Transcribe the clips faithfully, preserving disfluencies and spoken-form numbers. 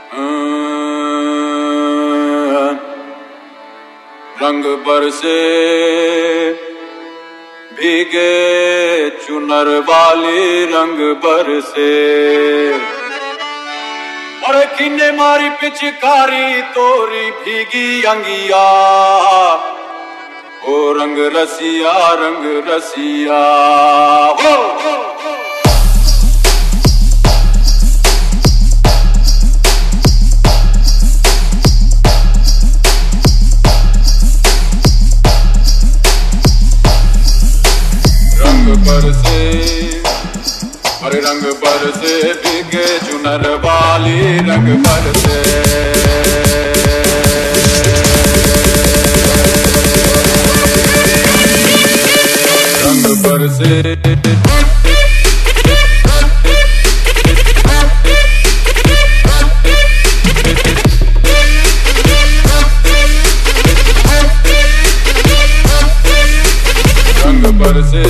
रंग बरसे भीगे चुनर वाली रंग बरसे। और किन्ने मारी पिचकारी तोरी भीगी अंगिया, ओ रंग रसिया रंग रसिया हो। रंग बरसे अरे रंग बरसे भीगे चुनर वाली रंग बरसे। रंग बरसे रंग बरसे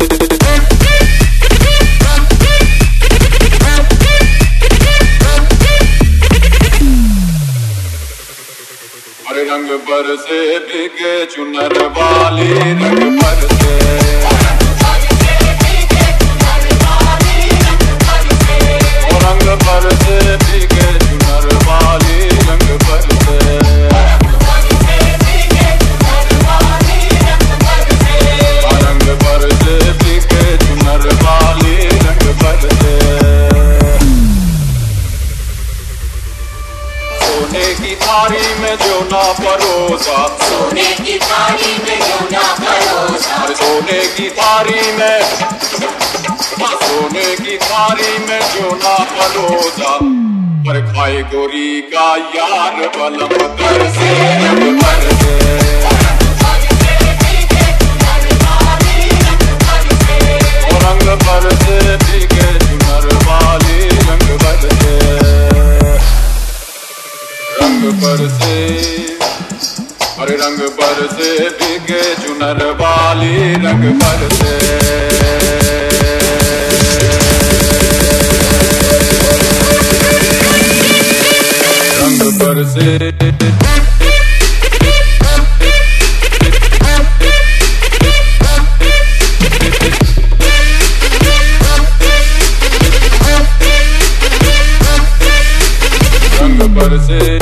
अरे रंग बरसे भीगे चुनर वाली रंग बरसे। रंग बरसे भीगे चुनर वाली रंग बरसे। रंग बरसे भीगे चुनर वाली रंग बरसे। सोने की थारी में जो ना परोसा, सोने की थारी में जो ना परोसा, सोने की थारी में सोने की थारी में जो ना परोसा, पर खाए गोरी का यार बलम तरसे रंग बरसे। रंग बरसे भीगे चुनर वाली रंग बरसे। रंग बरसे अरे रंग बरसे भीगे चुनर वाली रंग बरसे। रंग बरसे रंग बरसे